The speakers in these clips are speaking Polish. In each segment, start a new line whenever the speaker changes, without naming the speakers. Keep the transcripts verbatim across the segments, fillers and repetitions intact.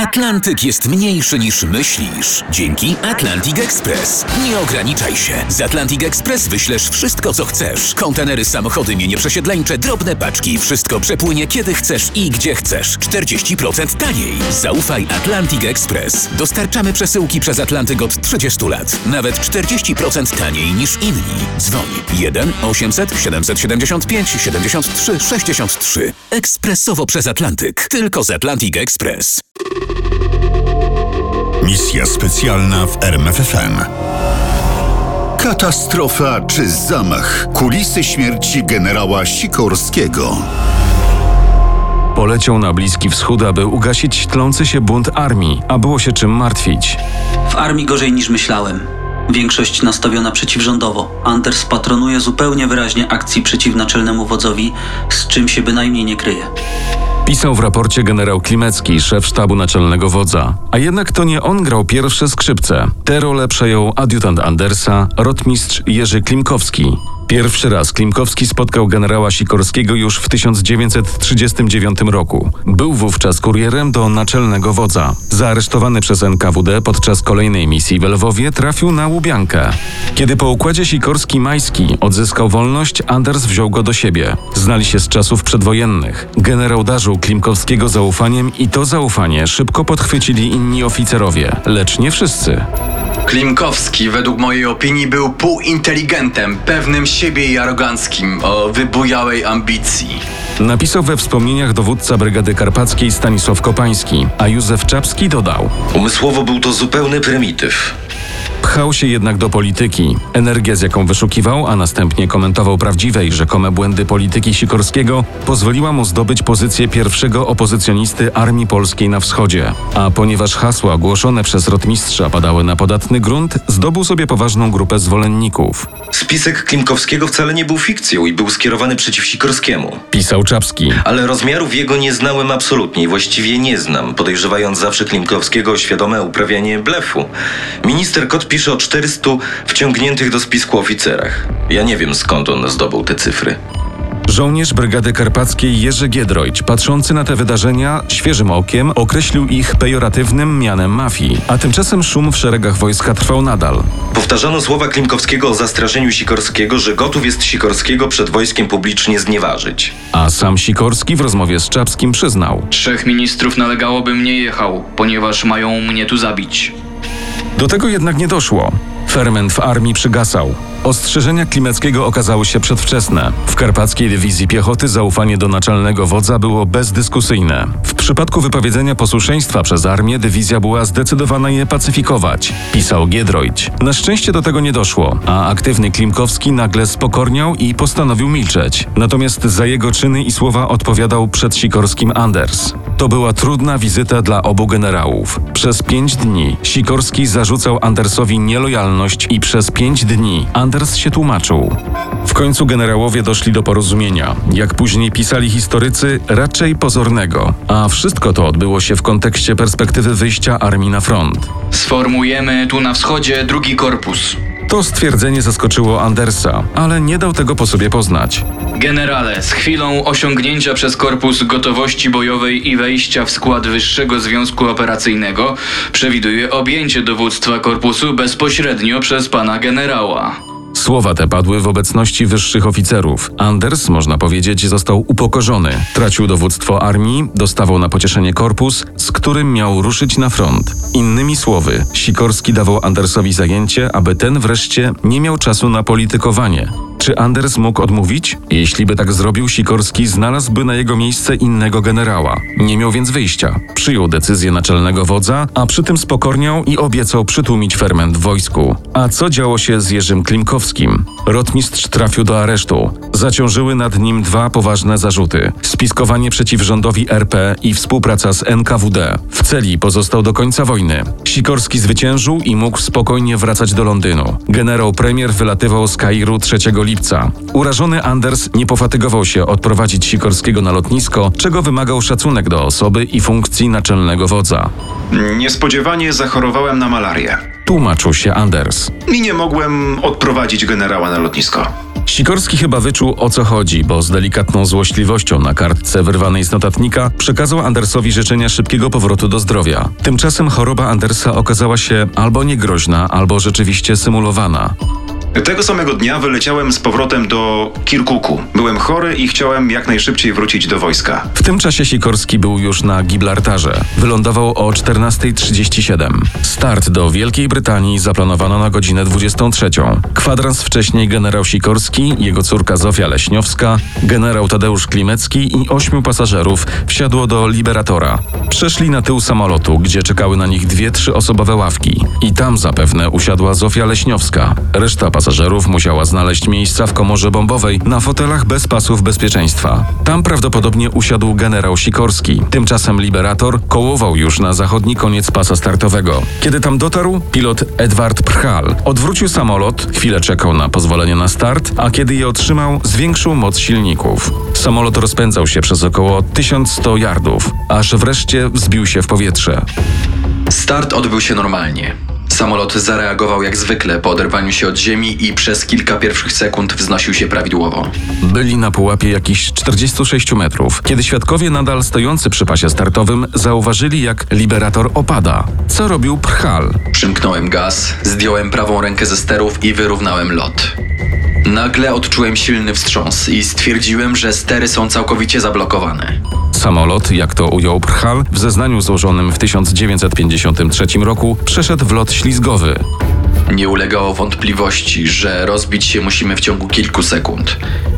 Atlantyk jest mniejszy niż myślisz. Dzięki Atlantic Express. Nie ograniczaj się. Z Atlantic Express wyślesz wszystko, co chcesz. Kontenery, samochody, mienie przesiedleńcze, drobne paczki. Wszystko przepłynie kiedy chcesz i gdzie chcesz. czterdzieści procent taniej. Zaufaj Atlantic Express. Dostarczamy przesyłki przez Atlantyk od trzydziestu lat. Nawet czterdzieści procent taniej niż inni. Dzwoń jeden osiemset siedemset siedemdziesiąt pięć siedemdziesiąt trzy sześćdziesiąt trzy. Ekspresowo przez Atlantyk. Tylko z Atlantic Express.
Misja specjalna w R M F F M. Katastrofa czy zamach? Kulisy śmierci generała Sikorskiego.
Poleciał na Bliski Wschód, aby ugasić tlący się bunt armii, a było się czym martwić.
W armii gorzej niż myślałem. Większość nastawiona przeciwrządowo. Anders patronuje zupełnie wyraźnie akcji przeciw naczelnemu wodzowi, z czym się bynajmniej nie kryje.
Pisał w raporcie generał Klimecki, szef sztabu naczelnego wodza. A jednak to nie on grał pierwsze skrzypce. Tę rolę przejął adiutant Andersa, rotmistrz Jerzy Klimkowski. Pierwszy raz Klimkowski spotkał generała Sikorskiego już w tysiąc dziewięćset trzydziestym dziewiątym roku. Był wówczas kurierem do naczelnego wodza. Zaaresztowany przez N K W D podczas kolejnej misji w Lwowie trafił na Łubiankę. Kiedy po układzie Sikorski-Majski odzyskał wolność, Anders wziął go do siebie. Znali się z czasów przedwojennych. Generał darzył Klimkowskiego zaufaniem i to zaufanie szybko podchwycili inni oficerowie, lecz nie wszyscy.
Klimkowski według mojej opinii był półinteligentem, pewnym siebie i aroganckim, o wybujałej ambicji.
Napisał we wspomnieniach dowódca Brygady Karpackiej Stanisław Kopański, a Józef Czapski dodał:
umysłowo był to zupełny prymityw.
Pchał się jednak do polityki. Energia, z jaką wyszukiwał, a następnie komentował prawdziwe i rzekome błędy polityki Sikorskiego, pozwoliła mu zdobyć pozycję pierwszego opozycjonisty Armii Polskiej na wschodzie. A ponieważ hasła głoszone przez rotmistrza padały na podatny grunt, zdobył sobie poważną grupę zwolenników.
Spisek Klimkowskiego wcale nie był fikcją i był skierowany przeciw Sikorskiemu.
Pisał Czapski.
Ale rozmiarów jego nie znałem absolutnie i właściwie nie znam, podejrzewając zawsze Klimkowskiego o świadome uprawianie blefu. Minister Kot pisze o czterystu wciągniętych do spisku oficerach. Ja nie wiem, skąd on zdobył te cyfry.
Żołnierz Brygady Karpackiej Jerzy Giedroyć, patrzący na te wydarzenia świeżym okiem, określił ich pejoratywnym mianem mafii, a tymczasem szum w szeregach wojska trwał nadal.
Powtarzano słowa Klimkowskiego o zastraszeniu Sikorskiego, że gotów jest Sikorskiego przed wojskiem publicznie znieważyć.
A sam Sikorski w rozmowie z Czapskim przyznał:
trzech ministrów nalegało, bym nie jechał, ponieważ mają mnie tu zabić.
Do tego jednak nie doszło. Ferment w armii przygasał. Ostrzeżenia Klimeckiego okazały się przedwczesne. W Karpackiej Dywizji Piechoty zaufanie do naczelnego wodza było bezdyskusyjne. W przypadku wypowiedzenia posłuszeństwa przez armię dywizja była zdecydowana je pacyfikować, pisał Giedroyć. Na szczęście do tego nie doszło, a aktywny Klimkowski nagle spokorniał i postanowił milczeć. Natomiast za jego czyny i słowa odpowiadał przed Sikorskim Anders. To była trudna wizyta dla obu generałów. Przez pięć dni Sikorski zarzucał Andersowi nielojalność i przez pięć dni Anders się tłumaczył. W końcu generałowie doszli do porozumienia. Jak później pisali historycy, raczej pozornego. A wszystko to odbyło się w kontekście perspektywy wyjścia armii na front.
Sformujemy tu na wschodzie drugi korpus.
To stwierdzenie zaskoczyło Andersa, ale nie dał tego po sobie poznać.
Generale, z chwilą osiągnięcia przez korpus gotowości bojowej i wejścia w skład Wyższego Związku Operacyjnego przewiduję objęcie dowództwa korpusu bezpośrednio przez pana generała.
Słowa te padły w obecności wyższych oficerów. Anders, można powiedzieć, został upokorzony. Tracił dowództwo armii, dostawał na pocieszenie korpus, z którym miał ruszyć na front. Innymi słowy, Sikorski dawał Andersowi zajęcie, aby ten wreszcie nie miał czasu na politykowanie. Czy Anders mógł odmówić? Jeśli by tak zrobił, Sikorski znalazłby na jego miejsce innego generała. Nie miał więc wyjścia. Przyjął decyzję naczelnego wodza, a przy tym spokorniał i obiecał przytłumić ferment w wojsku. A co działo się z Jerzym Klimkowskim? Rotmistrz trafił do aresztu. Zaciążyły nad nim dwa poważne zarzuty: spiskowanie przeciw rządowi R P i współpraca z N K W D. W celi pozostał do końca wojny. Sikorski zwyciężył i mógł spokojnie wracać do Londynu. Generał premier wylatywał z Kairu trzeciego lipca. Urażony Anders nie pofatygował się odprowadzić Sikorskiego na lotnisko, czego wymagał szacunek do osoby i funkcji naczelnego wodza.
Niespodziewanie zachorowałem na malarię.
Tłumaczył się Anders.
I nie mogłem odprowadzić generała na lotnisko.
Sikorski chyba wyczuł, o co chodzi, bo z delikatną złośliwością na kartce wyrwanej z notatnika przekazał Andersowi życzenia szybkiego powrotu do zdrowia. Tymczasem choroba Andersa okazała się albo niegroźna, albo rzeczywiście symulowana.
Tego samego dnia wyleciałem z powrotem do Kirkuku. Byłem chory i chciałem jak najszybciej wrócić do wojska.
W tym czasie Sikorski był już na Gibraltarze. Wylądował o czternasta trzydzieści siedem. Start do Wielkiej Brytanii zaplanowano na godzinę dwudziestą trzecią. Kwadrans wcześniej generał Sikorski, jego córka Zofia Leśniowska, generał Tadeusz Klimecki i ośmiu pasażerów wsiadło do Liberatora. Przeszli na tył samolotu, gdzie czekały na nich dwie trzyosobowe ławki. I tam zapewne usiadła Zofia Leśniowska. Reszta pasażerów musiała znaleźć miejsca w komorze bombowej na fotelach bez pasów bezpieczeństwa. Tam prawdopodobnie usiadł generał Sikorski. Tymczasem Liberator kołował już na zachodni koniec pasa startowego. Kiedy tam dotarł, pilot Edward Prchal odwrócił samolot, chwilę czekał na pozwolenie na start, a kiedy je otrzymał, zwiększył moc silników. Samolot rozpędzał się przez około tysiąc sto yardów, aż wreszcie wzbił się w powietrze.
Start odbył się normalnie. Samolot zareagował jak zwykle po oderwaniu się od ziemi i przez kilka pierwszych sekund wznosił się prawidłowo.
Byli na pułapie jakichś czterdziestu sześciu metrów, kiedy świadkowie nadal stojący przy pasie startowym zauważyli, jak Liberator opada. Co robił Prchal?
Przymknąłem gaz, zdjąłem prawą rękę ze sterów i wyrównałem lot. Nagle odczułem silny wstrząs i stwierdziłem, że stery są całkowicie zablokowane.
Samolot, jak to ujął Prchal, w zeznaniu złożonym w tysiąc dziewięćset pięćdziesiątym trzecim roku przeszedł w lot ślizgowy.
Nie ulegało wątpliwości, że rozbić się musimy w ciągu kilku sekund.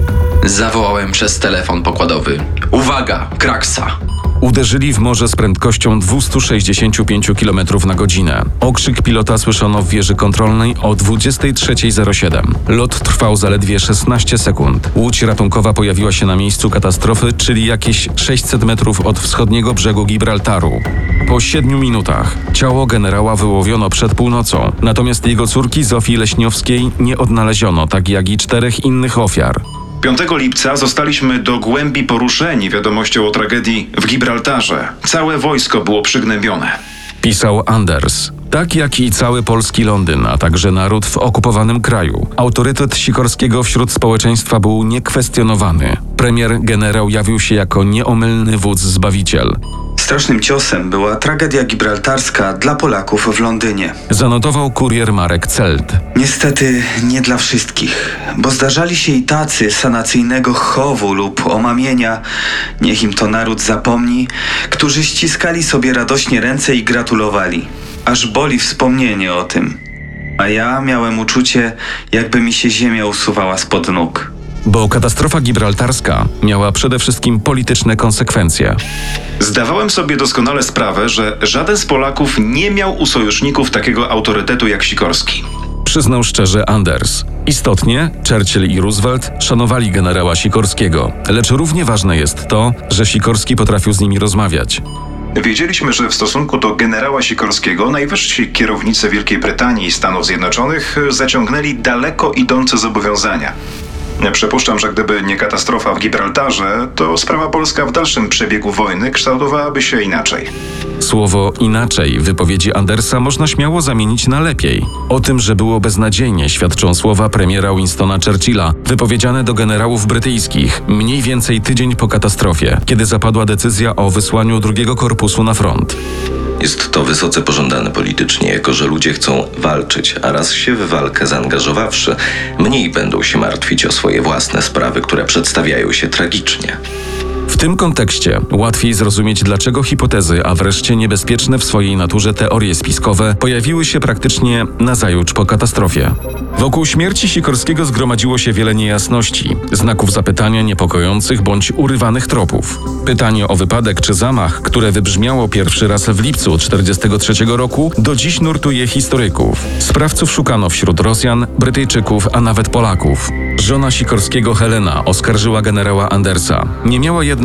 Zawołałem przez telefon pokładowy: uwaga, kraksa!
Uderzyli w morze z prędkością dwieście sześćdziesiąt pięć kilometrów na godzinę. Okrzyk pilota słyszono w wieży kontrolnej o dwudziestej trzeciej zero siedem. Lot trwał zaledwie szesnaście sekund. Łódź ratunkowa pojawiła się na miejscu katastrofy, czyli jakieś sześćset metrów od wschodniego brzegu Gibraltaru. Po siedmiu minutach ciało generała wyłowiono przed północą, natomiast jego córki Zofii Leśniowskiej nie odnaleziono, tak jak i czterech innych ofiar.
piątego lipca zostaliśmy do głębi poruszeni wiadomością o tragedii w Gibraltarze. Całe wojsko było przygnębione.
Pisał Anders. Tak jak i cały polski Londyn, a także naród w okupowanym kraju. Autorytet Sikorskiego wśród społeczeństwa był niekwestionowany. Premier generał jawił się jako nieomylny wódz zbawiciel.
Strasznym ciosem była tragedia gibraltarska dla Polaków w Londynie.
Zanotował kurier Marek Celt.
Niestety nie dla wszystkich, bo zdarzali się i tacy sanacyjnego chowu lub omamienia, niech im to naród zapomni, którzy ściskali sobie radośnie ręce i gratulowali. Aż boli wspomnienie o tym. A ja miałem uczucie, jakby mi się ziemia usuwała spod nóg.
Bo katastrofa gibraltarska miała przede wszystkim polityczne konsekwencje.
Zdawałem sobie doskonale sprawę, że żaden z Polaków nie miał u sojuszników takiego autorytetu jak Sikorski.
Przyznał szczerze Anders. Istotnie Churchill i Roosevelt szanowali generała Sikorskiego, lecz równie ważne jest to, że Sikorski potrafił z nimi rozmawiać.
Wiedzieliśmy, że w stosunku do generała Sikorskiego najwyżsi kierownicy Wielkiej Brytanii i Stanów Zjednoczonych zaciągnęli daleko idące zobowiązania. Przypuszczam, że gdyby nie katastrofa w Gibraltarze, to sprawa polska w dalszym przebiegu wojny kształtowałaby się inaczej.
Słowo inaczej w wypowiedzi Andersa można śmiało zamienić na lepiej. O tym, że było beznadziejnie, świadczą słowa premiera Winstona Churchilla, wypowiedziane do generałów brytyjskich mniej więcej tydzień po katastrofie, kiedy zapadła decyzja o wysłaniu drugiego korpusu na front.
Jest to wysoce pożądane politycznie, jako że ludzie chcą walczyć, a raz się w walkę zaangażowawszy, mniej będą się martwić o swoje własne sprawy, które przedstawiają się tragicznie.
W tym kontekście łatwiej zrozumieć, dlaczego hipotezy, a wreszcie niebezpieczne w swojej naturze teorie spiskowe pojawiły się praktycznie nazajutrz po katastrofie. Wokół śmierci Sikorskiego zgromadziło się wiele niejasności, znaków zapytania niepokojących bądź urywanych tropów. Pytanie o wypadek czy zamach, które wybrzmiało pierwszy raz w lipcu tysiąc dziewięćset czterdziestego trzeciego roku, do dziś nurtuje historyków. Sprawców szukano wśród Rosjan, Brytyjczyków, a nawet Polaków. Żona Sikorskiego, Helena, oskarżyła generała Andersa. Nie miała jednak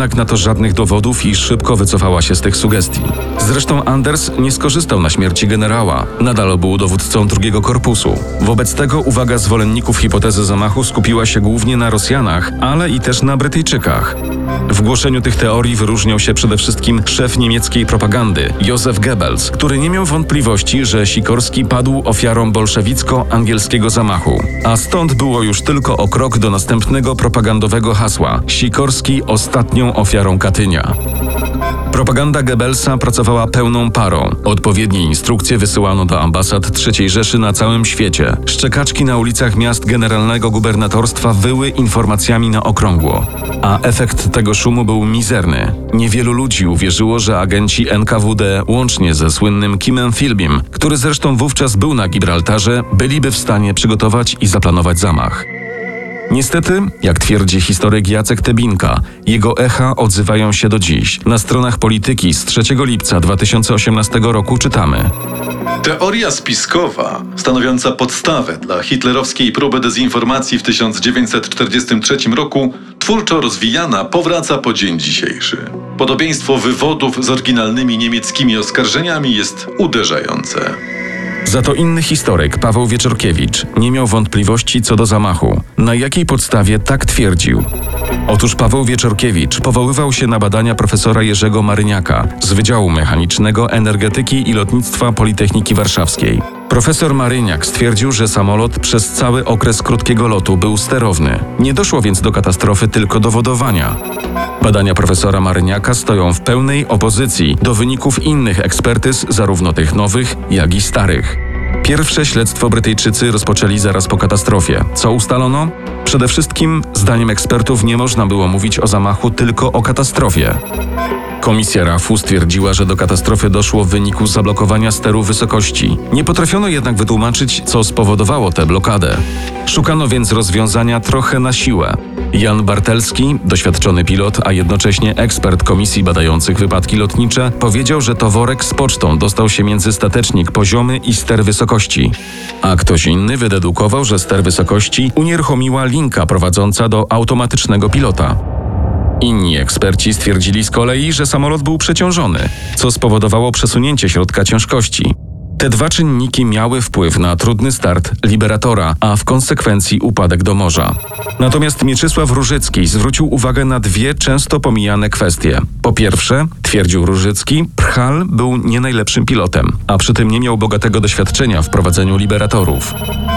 jednak na to żadnych dowodów i szybko wycofała się z tych sugestii. Zresztą Anders nie skorzystał na śmierci generała. Nadal był dowódcą drugiego korpusu. Wobec tego uwaga zwolenników hipotezy zamachu skupiła się głównie na Rosjanach, ale i też na Brytyjczykach. W głoszeniu tych teorii wyróżniał się przede wszystkim szef niemieckiej propagandy, Joseph Goebbels, który nie miał wątpliwości, że Sikorski padł ofiarą bolszewicko-angielskiego zamachu. A stąd było już tylko o krok do następnego propagandowego hasła: Sikorski ostatnią ofiarą Katynia. Propaganda Goebbelsa pracowała pełną parą. Odpowiednie instrukcje wysyłano do ambasad trzeciej Rzeszy na całym świecie. Szczekaczki na ulicach miast generalnego gubernatorstwa wyły informacjami na okrągło. A efekt tego szumu był mizerny. Niewielu ludzi uwierzyło, że agenci N K W D, łącznie ze słynnym Kimem Philbym, który zresztą wówczas był na Gibraltarze, byliby w stanie przygotować i zaplanować zamach. Niestety, jak twierdzi historyk Jacek Tebinka, jego echa odzywają się do dziś. Na stronach Polityki z trzeciego lipca dwa tysiące osiemnastego roku czytamy:
Teoria spiskowa, stanowiąca podstawę dla hitlerowskiej próby dezinformacji w tysiąc dziewięćset czterdziestym trzecim roku, twórczo rozwijana, powraca po dzień dzisiejszy. Podobieństwo wywodów z oryginalnymi niemieckimi oskarżeniami jest uderzające.
Za to inny historyk, Paweł Wieczorkiewicz, nie miał wątpliwości co do zamachu. Na jakiej podstawie tak twierdził? Otóż Paweł Wieczorkiewicz powoływał się na badania profesora Jerzego Maryniaka z Wydziału Mechanicznego Energetyki i Lotnictwa Politechniki Warszawskiej. Profesor Maryniak stwierdził, że samolot przez cały okres krótkiego lotu był sterowny. Nie doszło więc do katastrofy, tylko do wodowania. Badania profesora Maryniaka stoją w pełnej opozycji do wyników innych ekspertyz, zarówno tych nowych, jak i starych. Pierwsze śledztwo Brytyjczycy rozpoczęli zaraz po katastrofie. Co ustalono? Przede wszystkim, zdaniem ekspertów, nie można było mówić o zamachu, tylko o katastrofie. Komisja R A F-u stwierdziła, że do katastrofy doszło w wyniku zablokowania steru wysokości. Nie potrafiono jednak wytłumaczyć, co spowodowało tę blokadę. Szukano więc rozwiązania trochę na siłę. Jan Bartelski, doświadczony pilot, a jednocześnie ekspert komisji badających wypadki lotnicze, powiedział, że to worek z pocztą dostał się między statecznik poziomy i ster wysokości. A ktoś inny wydedukował, że ster wysokości unieruchomiła linka prowadząca do automatycznego pilota. Inni eksperci stwierdzili z kolei, że samolot był przeciążony, co spowodowało przesunięcie środka ciężkości. Te dwa czynniki miały wpływ na trudny start Liberatora, a w konsekwencji upadek do morza. Natomiast Mieczysław Różycki zwrócił uwagę na dwie często pomijane kwestie. Po pierwsze, twierdził Różycki, Prchal był nie najlepszym pilotem, a przy tym nie miał bogatego doświadczenia w prowadzeniu Liberatorów.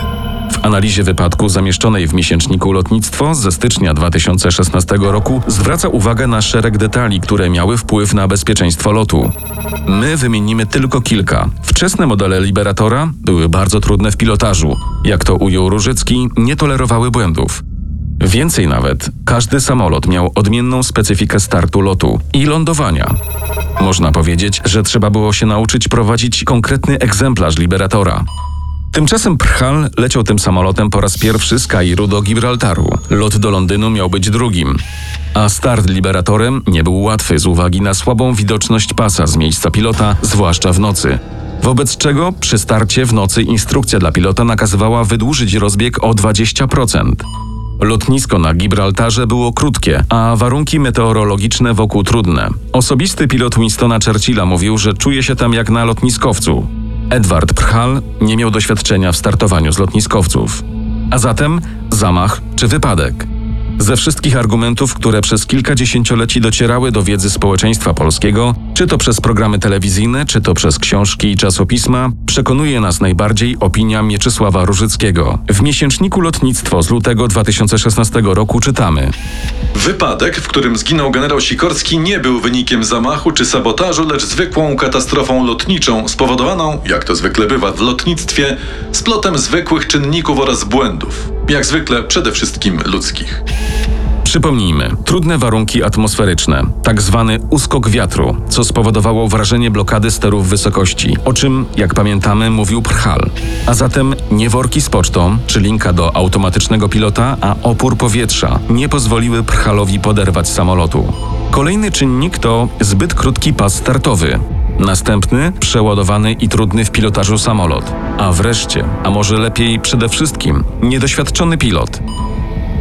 W analizie wypadku zamieszczonej w miesięczniku Lotnictwo ze stycznia dwa tysiące szesnastego roku zwraca uwagę na szereg detali, które miały wpływ na bezpieczeństwo lotu. My wymienimy tylko kilka. Wczesne modele Liberatora były bardzo trudne w pilotażu. Jak to ujął Różycki, nie tolerowały błędów. Więcej nawet, każdy samolot miał odmienną specyfikę startu lotu i lądowania. Można powiedzieć, że trzeba było się nauczyć prowadzić konkretny egzemplarz Liberatora. Tymczasem Prchal leciał tym samolotem po raz pierwszy z Kairu do Gibraltaru. Lot do Londynu miał być drugim. A start Liberatorem nie był łatwy z uwagi na słabą widoczność pasa z miejsca pilota, zwłaszcza w nocy. Wobec czego przy starcie w nocy instrukcja dla pilota nakazywała wydłużyć rozbieg o dwadzieścia procent. Lotnisko na Gibraltarze było krótkie, a warunki meteorologiczne wokół trudne. Osobisty pilot Winstona Churchilla mówił, że czuje się tam jak na lotniskowcu. Edward Prchal nie miał doświadczenia w startowaniu z lotniskowców. A zatem zamach czy wypadek? Ze wszystkich argumentów, które przez kilka dziesięcioleci docierały do wiedzy społeczeństwa polskiego, czy to przez programy telewizyjne, czy to przez książki i czasopisma, przekonuje nas najbardziej opinia Mieczysława Różyckiego. W miesięczniku Lotnictwo z lutego dwa tysiące szesnastego roku czytamy:
Wypadek, w którym zginął generał Sikorski, nie był wynikiem zamachu czy sabotażu, lecz zwykłą katastrofą lotniczą, spowodowaną, jak to zwykle bywa w lotnictwie, splotem zwykłych czynników oraz błędów. Jak zwykle przede wszystkim ludzkich.
Przypomnijmy, trudne warunki atmosferyczne, tak zwany uskok wiatru, co spowodowało wrażenie blokady sterów wysokości, o czym, jak pamiętamy, mówił Prchal. A zatem nie worki z pocztą, czy linka do automatycznego pilota, a opór powietrza nie pozwoliły Prchalowi poderwać samolotu. Kolejny czynnik to zbyt krótki pas startowy. Następny, przeładowany i trudny w pilotażu samolot. A wreszcie, a może lepiej przede wszystkim, niedoświadczony pilot.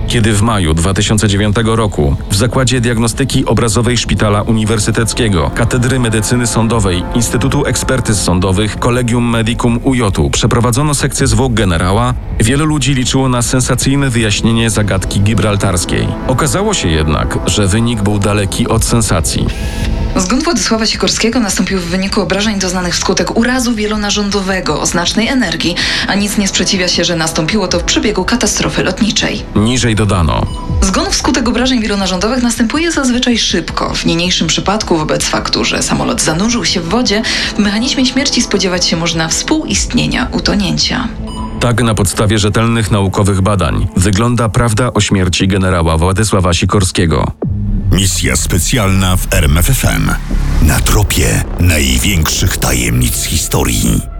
kiedy w maju dwa tysiące dziewiątego roku w Zakładzie Diagnostyki Obrazowej Szpitala Uniwersyteckiego, Katedry Medycyny Sądowej, Instytutu Ekspertyz Sądowych, Collegium Medicum U J przeprowadzono sekcję zwłok generała, wielu ludzi liczyło na sensacyjne wyjaśnienie zagadki gibraltarskiej. Okazało się jednak, że wynik był daleki od sensacji.
Zgon Władysława Sikorskiego nastąpił w wyniku obrażeń doznanych wskutek urazu wielonarządowego o znacznej energii, a nic nie sprzeciwia się, że nastąpiło to w przebiegu katastrofy lotniczej.
Niżej dodano:
Zgon wskutek obrażeń wielonarządowych następuje zazwyczaj szybko. W niniejszym przypadku, wobec faktu, że samolot zanurzył się w wodzie, w mechanizmie śmierci spodziewać się można współistnienia utonięcia.
Tak na podstawie rzetelnych naukowych badań wygląda prawda o śmierci generała Władysława Sikorskiego.
Misja specjalna w R M F F M. Na tropie największych tajemnic historii.